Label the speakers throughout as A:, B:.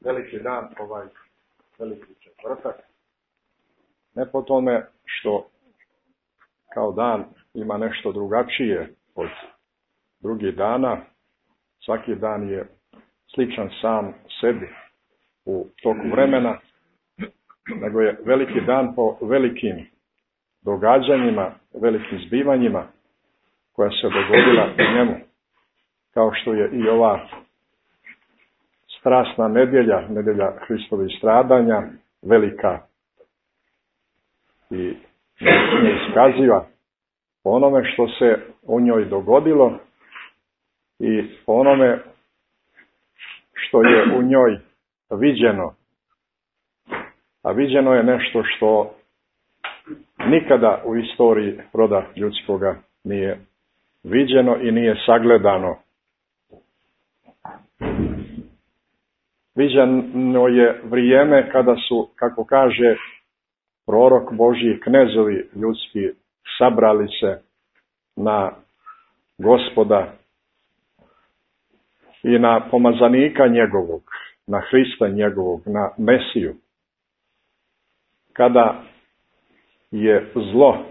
A: veliki dan, veliki četvrtak. Ne po tome što kao dan ima nešto drugačije od drugih dana. Svaki dan je sličan sam sebi u toku vremena, nego je veliki dan po velikim događanjima, velikim zbivanjima koja se dogodila u njemu. Kao što je i ova strasna nedjelja Hristovih stradanja, velika i neiskaziva po onome što se u njoj dogodilo i po onome što je u njoj viđeno. A viđeno je nešto što nikada u istoriji roda ljudskoga nije viđeno i nije sagledano. Viđeno je vrijeme kada su, kako kaže prorok Božji, knezovi ljudski sabrali se na Gospoda i na pomazanika njegovog, na Hrista njegovog, na Mesiju. Kada je zlo,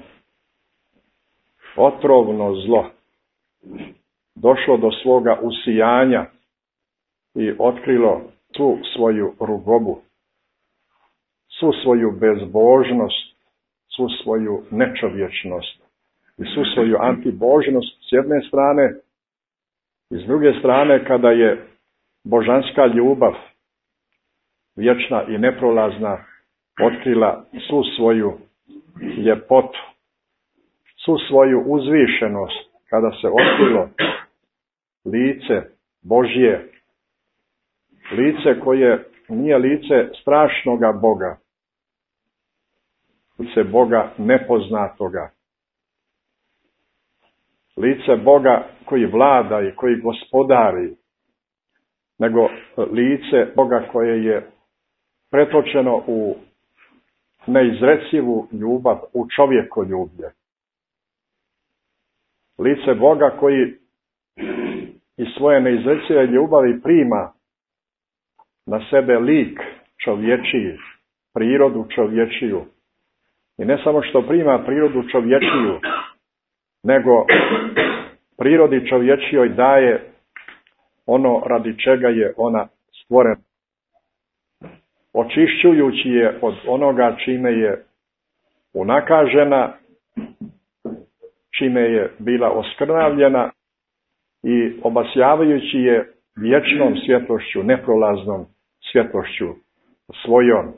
A: otrovno zlo, došlo do svoga usijanja i otkrilo svu svoju rugobu, svu svoju bezbožnost, svu svoju nečovječnost i svu svoju antibožnost s jedne strane, i s druge strane kada je božanska ljubav, vječna i neprolazna, otkrila svu svoju ljepotu, svu svoju uzvišenost, kada se otkrilo lice Božje, lice koje nije lice strašnoga Boga, lice Boga nepoznatoga, lice Boga koji vlada i koji gospodari, nego lice Boga koje je pretočeno u neizrecivu ljubav, u čovjekoljublje. Lice Boga koji iz svoje neizrecive ljubavi prima na sebe lik čovječiji, prirodu čovječiju. I ne samo što prima prirodu čovječiju, nego prirodi čovječijoj daje ono radi čega je ona stvorena. Očišćujući je od onoga čime je unakažena, čime je bila oskrnavljena i obasjavajući je vječnom svjetlošću, neprolaznom svjetlošću svojom.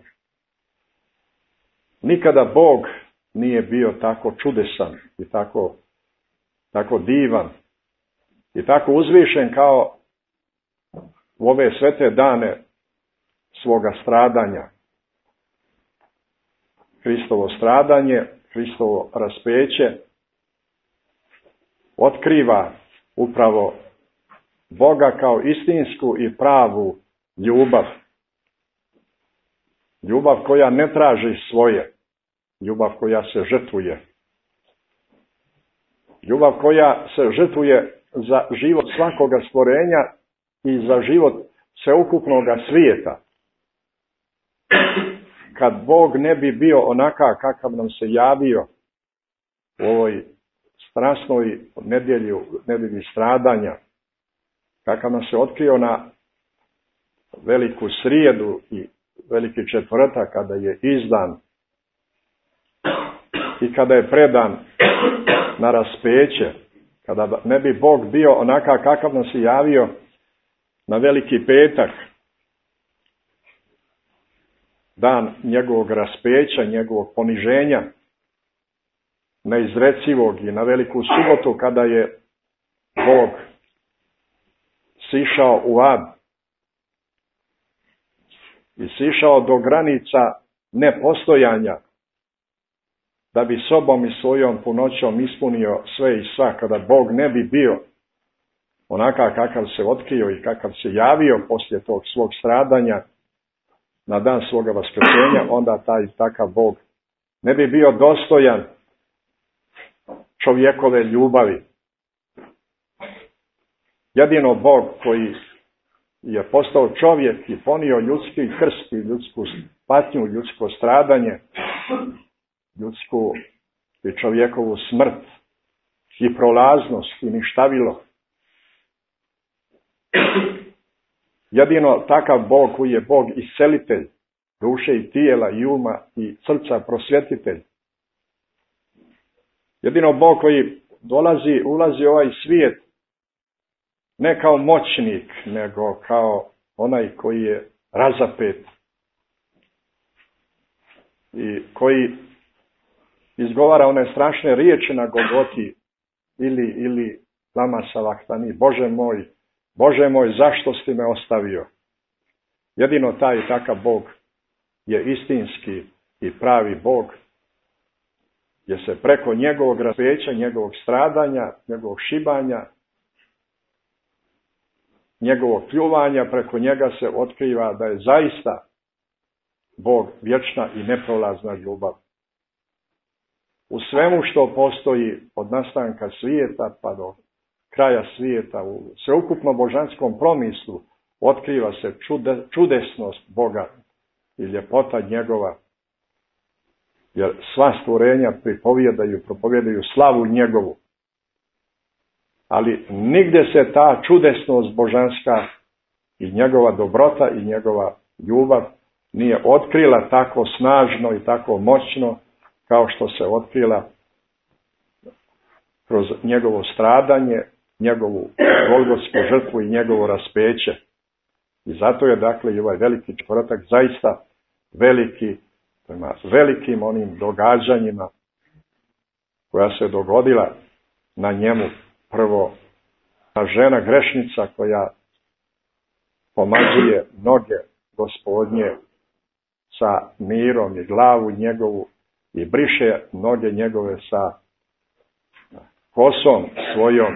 A: Nikada Bog nije bio tako čudesan i tako divan i tako uzvišen kao u ove svete dane svoga stradanja. Hristovo stradanje, Hristovo raspeće otkriva upravo Boga kao istinsku i pravu ljubav. Ljubav koja ne traži svoje. Ljubav koja se žrtvuje. Ljubav koja se žrtvuje za život svakoga stvorenja i za život sveukupnoga svijeta. Kad Bog ne bi bio onakav kakav nam se javio u ovoj strasnoj nedjelji stradanja, kakav nam se otkrio na veliku srijedu i veliki četvrtak kada je izdan i kada je predan na raspeće, kada ne bi Bog bio onakav kakav nam se javio na veliki petak, dan njegovog raspeća, njegovog poniženja, neizrecivog, i na veliku subotu kada je Bog sišao u ad i sišao do granica nepostojanja, da bi sobom i svojom punoćom ispunio sve i sva. Kada Bog ne bi bio onakav kakav se otkrio i kakav se javio poslije tog svog stradanja na dan svoga vaskrsenja, onda taj takav Bog ne bi bio dostojan čovjekove ljubavi. Jedino Bog koji je postao čovjek i ponio ljudski krst i ljudsku patnju, ljudsko stradanje, ljudsku i čovjekovu smrt i prolaznost i ništavilo. Jedino takav Bog koji je Bog iscelitelj duše i tijela i uma i srca prosvjetitelj. Jedino Bog koji ulazi u ovaj svijet ne kao moćnik, nego kao onaj koji je razapet i koji izgovara one strašne riječi na Golgoti ili lama sabachthani, Bože moj, zašto si me ostavio? Jedino taj i takav Bog je istinski i pravi Bog, gdje se preko njegovog raspeća, njegovog stradanja, njegovog šibanja, njegovog pljuvanja, preko njega se otkriva da je zaista Bog vječna i neprolazna ljubav. U svemu što postoji od nastanka svijeta pa do kraja svijeta, u sveukupno božanskom promislu otkriva se čudesnost Boga i ljepota njegova. Jer sva stvorenja propovijedaju slavu njegovu. Ali nigdje se ta čudesnost božanska i njegova dobrota i njegova ljubav nije otkrila tako snažno i tako moćno kao što se otkrila kroz njegovo stradanje, njegovu golgotsku žrtvu i njegovo raspeće. I zato je dakle i ovaj veliki četvrtak zaista veliki, prema velikim onim događanjima koja se dogodila na njemu. Prvo, ta žena grešnica koja pomazuje noge Gospodnje sa mirom i glavu njegovu i briše noge njegove sa kosom svojom,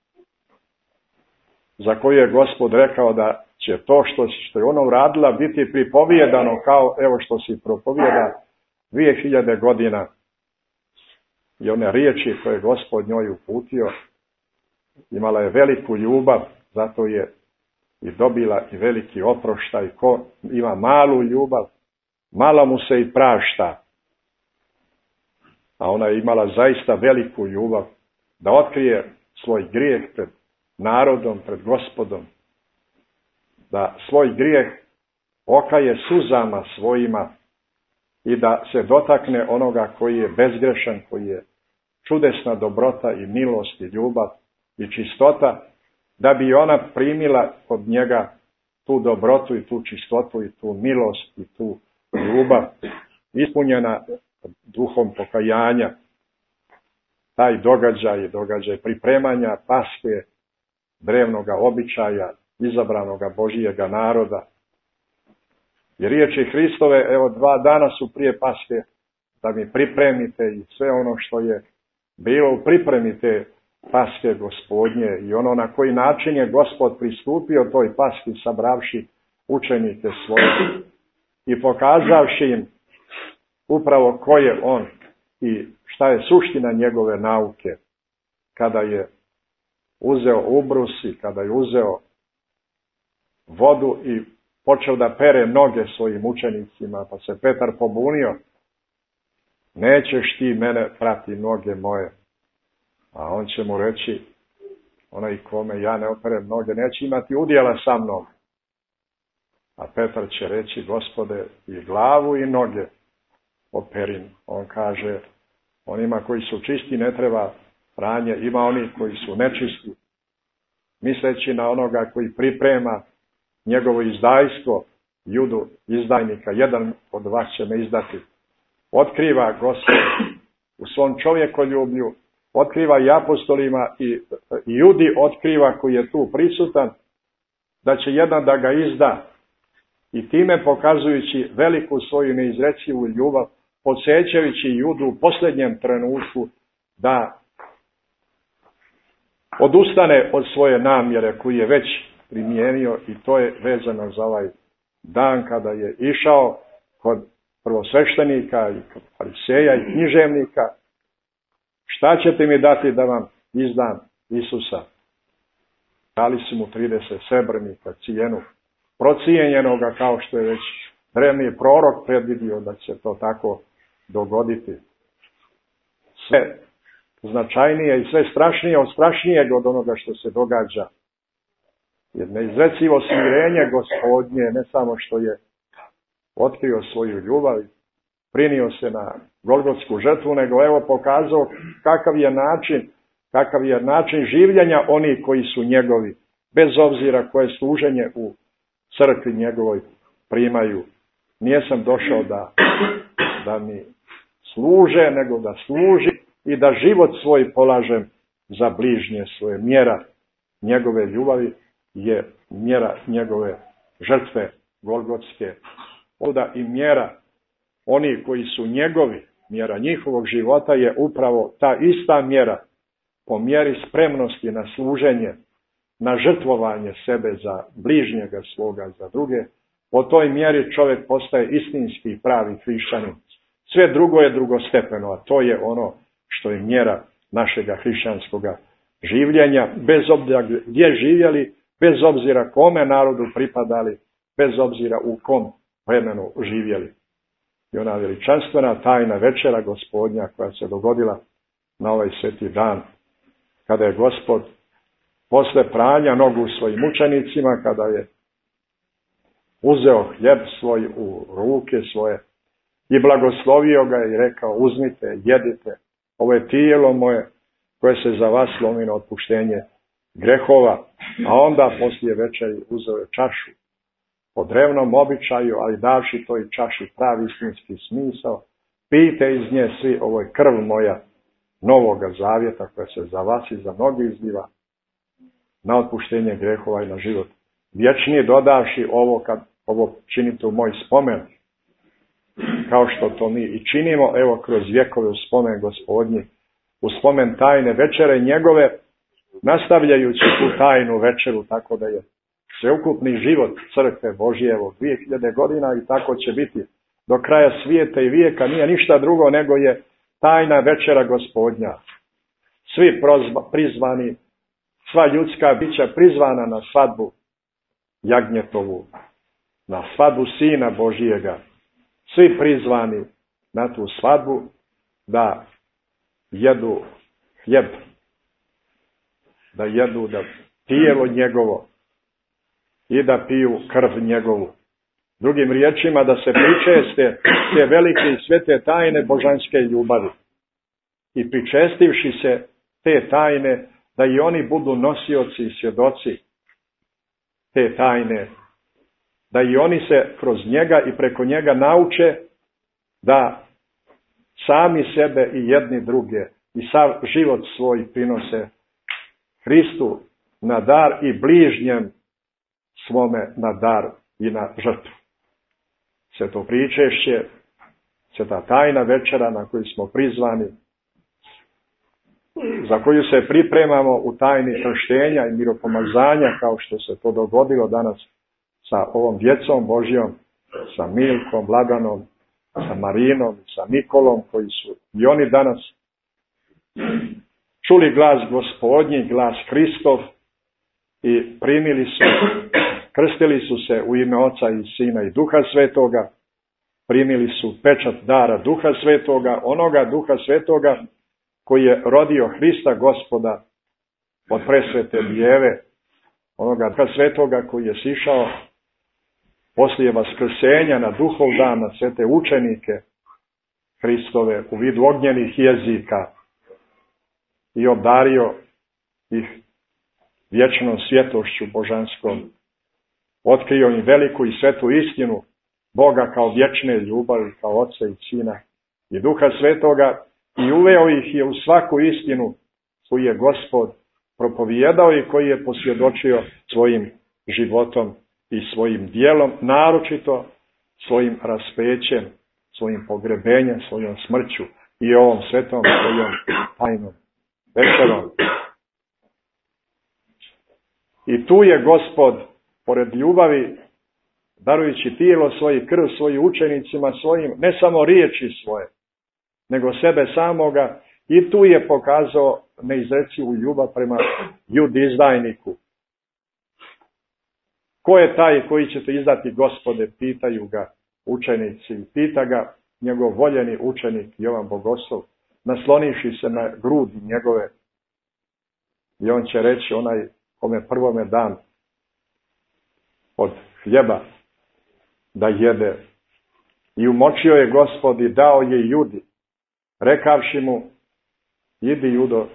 A: za koju je Gospod rekao da će to što je ona uradila biti pripovijedano kao evo što si propovijeda 2000 godina. I one riječi koje je Gospod njoj uputio, imala je veliku ljubav, zato je i dobila i veliki oproštaj. Ko ima malu ljubav, malo mu se i prašta. A ona je imala zaista veliku ljubav da otkrije svoj grijeh pred narodom, pred Gospodom. Da svoj grijeh okaje suzama svojima i da se dotakne onoga koji je bezgrešan, koji je čudesna dobrota i milost i ljubav i čistota, da bi ona primila od njega tu dobrotu i tu čistotu i tu milost i tu ljubav, ispunjena duhom pokajanja. Taj događaj pripremanja Paske, drevnoga običaja, izabranoga Božijega naroda. I riječi Hristove, evo 2 dana su prije Paske, da mi pripremite i sve ono što je bilo u pripremi te Paske Gospodnje i ono na koji način je Gospod pristupio toj Paski sabravši učenike svoje i pokazavši im upravo ko je on i šta je suština njegove nauke. Kada je uzeo ubrus i kada je uzeo vodu i počeo da pere noge svojim učenicima, pa se Petar pobunio, nećeš ti mene prati noge moje. A on će mu reći, onaj kome ja ne operem noge, neće imati udjela sa mnom. A Petar će reći, Gospode, i glavu i noge operim. On kaže, onima koji su čisti ne treba pranje, ima oni koji su nečisti. Misleći na onoga koji priprema njegovo izdajstvo, Judu izdajnika, jedan od vas će me izdati. Otkriva Gospod u svom čovjekoljublju, otkriva i apostolima i Judi otkriva koji je tu prisutan, da će jedan da ga izda i time pokazujući veliku svoju neizrecivu ljubav, podsjećajući Judu u posljednjem trenutku da odustane od svoje namjere koju je već primijenio i to je vezano za ovaj dan kada je išao kod prvosveštenika i kod fariseja i književnika. Šta ćete mi dati da vam izdam Isusa? Dali su mu 30 srebrnika cijenu procijenjenoga, kao što je već drevni prorok predvidio da će to tako dogoditi. Sve značajnije i sve strašnije od strašnijeg od onoga što se događa. Jer neizrecivo smirenje Gospodnje, ne samo što je otkrio svoju ljubav, prinio se na Golgotsku žrtvu, nego evo pokazao kakav je način življenja oni koji su njegovi, bez obzira koje služenje u crkvi njegovoj primaju. Nijesam došao da mi služe, nego da služi i da život svoj polažem za bližnje svoje. Mjera njegove ljubavi je mjera njegove žrtve Golgotske. Onda i mjera oni koji su njegovi, mjera njihovog života je upravo ta ista mjera, po mjeri spremnosti na služenje, na žrtvovanje sebe za bližnjega svoga, za druge. Po toj mjeri čovjek postaje istinski pravi hrišćanin. Sve drugo je drugostepeno, a to je ono što je mjera našega hrišćanskoga življenja, bez obzira gdje živjeli, bez obzira kome narodu pripadali, bez obzira u kom vremenu živjeli. I ona veličanstvena tajna večera Gospodnja koja se dogodila na ovaj sveti dan, kada je Gospod posle pranja nogu svojim učenicima, kada je uzeo hljeb svoj u ruke svoje i blagoslovio ga i rekao: uzmite, jedite, ovo je tijelo moje koje se za vas lomi na otpuštenje grehova. A onda poslije večeri uzeo je čašu po drevnom običaju, ali davši toj čaši pravi istinski smisao: pijte iz nje svi, ovo je krv moja novoga zavjeta koja se za vas i za mnogi izliva na otpuštenje grehova i na život vječni, dodavši ovo činite u moj spomen, kao što to mi i činimo, evo kroz vjekove u spomen Gospodnji, u spomen tajne večere njegove, nastavljajući tu tajnu večeru, tako da je sveukupni život crkve Božje evo 2000 godina i tako će biti do kraja svijeta i vijeka, nije ništa drugo nego je tajna večera Gospodnja. Svi prizvani, sva ljudska bića prizvana na svadbu Jagnjetovu, na svadbu Sina Božijega, svi prizvani na tu svadbu da jedu hljeb, da jedu tijelo njegovo i da piju krv njegovu. Drugim riječima, da se pričeste te velike i svete tajne božanske ljubavi. I pričestivši se te tajne, da i oni budu nosioci i svjedoci te tajne, da i oni se kroz njega i preko njega nauče da sami sebe i jedni druge i sav život svoj prinose Hristu na dar i bližnjem svome na dar i na žrtvu. Sve to pričešće, sve ta tajna večera na koju smo prizvani, za koju se pripremamo u tajni krštenja i miropomazanja, kao što se to dogodilo danas sa ovom djecom Božjom, sa Milkom, Laganom, sa Marinom, sa Nikolom, koji su i oni danas čuli glas Gospodnji, glas Hristov i krstili su se u ime Oca i Sina i Duha Svetoga, primili su pečat dara Duha Svetoga, onoga Duha Svetoga koji je rodio Hrista Gospoda od presvete Djeve, onoga Duha Svetoga koji je sišao poslije vaskrsenja na Duhov dan na svete učenike Hristove u vidu ognjenih jezika i obdario ih vječnom svjetlošću božanskom. Otkrio im veliku i svetu istinu Boga kao vječne ljubavi, kao Oca i Sina i Duha Svetoga i uveo ih je u svaku istinu koju je Gospod propovijedao i koji je posvjedočio svojim životom i svojim djelom, naročito svojim raspećem, svojim pogrebenjem, svojom smrću i ovom svetom svojom tajnom večerom. I tu je Gospod, pored ljubavi, darujući tijelo svoje, krv svojim učenicima svojim, ne samo riječi svoje, nego sebe samoga, i tu je pokazao neizrecivu ljubav prema judizdajniku. Ko je taj koji će te izdati, Gospode, pitaju ga učenici. Pita ga njegov voljeni učenik Jovan Bogoslov, nasloniši se na grudi njegove. I on će reći, onaj kome prvome dan od hljeba da jede. I umočio je Gospod i dao je Judi, rekavši mu, idi Judo,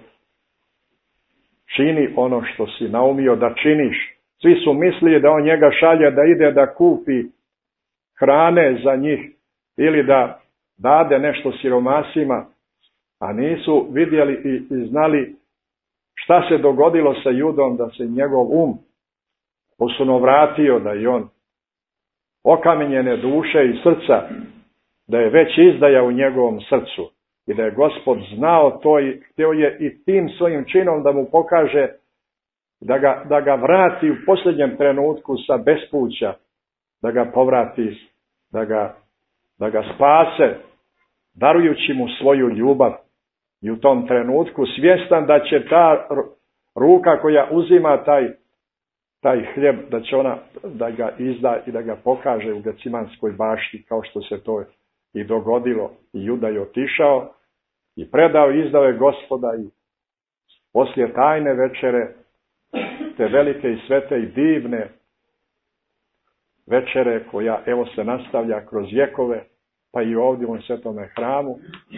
A: čini ono što si naumio da činiš. Svi su mislili da on njega šalje da ide da kupi hrane za njih ili da dade nešto siromasima, a nisu vidjeli i znali šta se dogodilo sa Judom, da se njegov posunovratio, da je on okamenjene duše i srca, da je već izdaja u njegovom srcu i da je Gospod znao to i htio je i tim svojim činom da mu pokaže da ga vrati u posljednjem trenutku sa bespuća, da ga povrati, da ga spase, darujući mu svoju ljubav. I u tom trenutku svjestan da će ta ruka koja uzima taj hljeb, da će ona da ga izda i da ga pokaže u Gecimanskoj bašti, kao što se to i dogodilo. I Juda je otišao i predao i izdao je Gospoda i poslije tajne večere, te velike i svete i divne večere koja evo se nastavlja kroz vjekove, pa i ovdje u svetome hramu,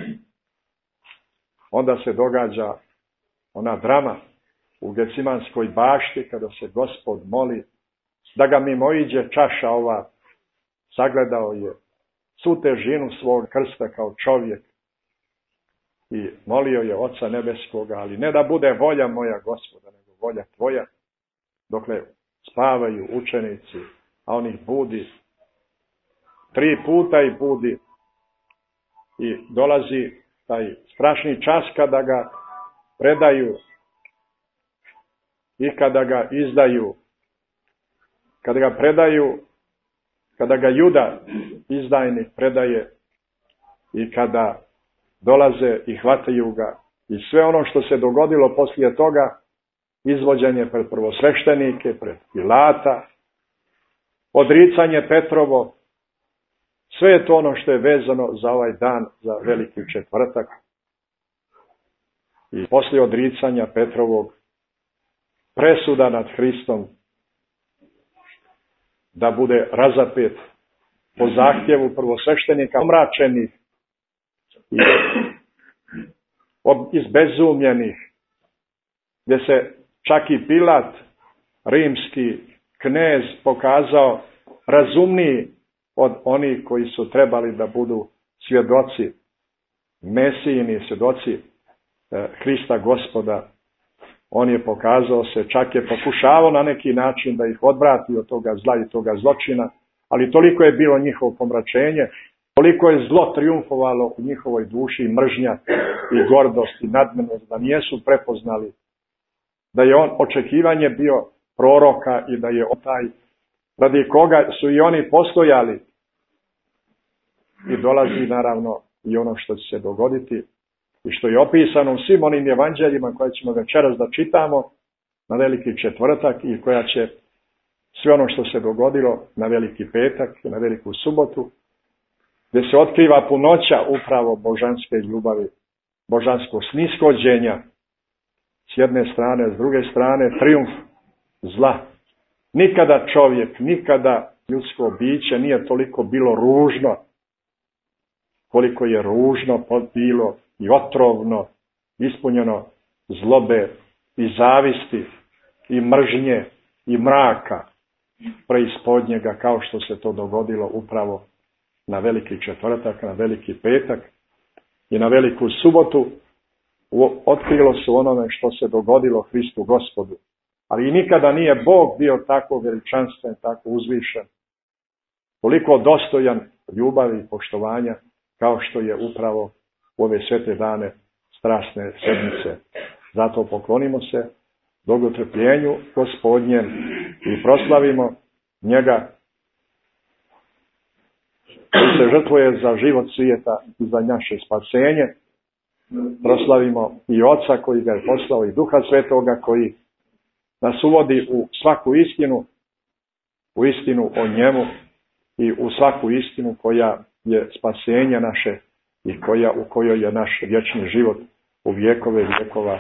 A: onda se događa ona drama u Gecimanskoj bašti kada se Gospod moli da ga mimoiđe čaša ova. Sagledao je svu težinu svog krsta kao čovjek i molio je Oca Nebeskoga, ali ne da bude volja moja, Gospoda, nego volja tvoja. Dokle spavaju učenici, a on ih budi 3 puta i budi i dolazi taj strašni čas kada ga predaju i kada ga izdaju, kada ga Juda izdajnik predaje i kada dolaze i hvataju ga i sve ono što se dogodilo poslije toga, izvođenje pred prvosveštenike, pred Pilata, odricanje Petrovo, sve je to ono što je vezano za ovaj dan, za Veliki četvrtak. I poslije odricanja Petrovog, presuda nad Hristom da bude razapet po zahtjevu prvosveštenika, omračenih i izbezumljenih, gdje se čak i Pilat, rimski knez, pokazao razumniji od onih koji su trebali da budu svjedoci, Mesijini svjedoci Hrista Gospoda. On je pokazao se, čak je pokušavao na neki način da ih odvrati od toga zla i toga zločina, ali toliko je bilo njihovo pomračenje, toliko je zlo triumfovalo u njihovoj duši, mržnja i gordost i nadmenost, da nijesu prepoznali da je on očekivanje bio proroka i da je on taj radi koga su i oni postojali. I dolazi naravno i ono što će se dogoditi i što je opisano u svim onim evanđeljima koje ćemo večeras da čitamo na Veliki četvrtak i koja će sve ono što se dogodilo na Veliki petak i na Veliku subotu, gdje se otkriva punoća upravo božanske ljubavi, božanskog snishođenja s jedne strane, s druge strane trijumf zla. Nikada čovjek, nikada ljudsko biće nije toliko bilo ružno, koliko je ružno bilo i otrovno, ispunjeno zlobe i zavisti i mržnje i mraka preispodnjega, kao što se to dogodilo upravo na Veliki četvrtak, na Veliki petak i na Veliku subotu. Otkrilo se onome što se dogodilo Hristu Gospodu. Ali i nikada nije Bog bio tako veličanstven, tako uzvišen, toliko dostojan ljubavi i poštovanja, kao što je upravo u ove svete dane strasne sedmice. Zato poklonimo se dolgotrpljenju Gospodnjem i proslavimo njega koji se žrtvuje za život svijeta i za naše spasenje. Proslavimo i Oca koji ga je poslao i Duha Svetoga koji nas uvodi u svaku istinu u istinu o njemu i u svaku istinu koja je spasenje naše i u kojoj je naš vječni život u vjekove vjekova.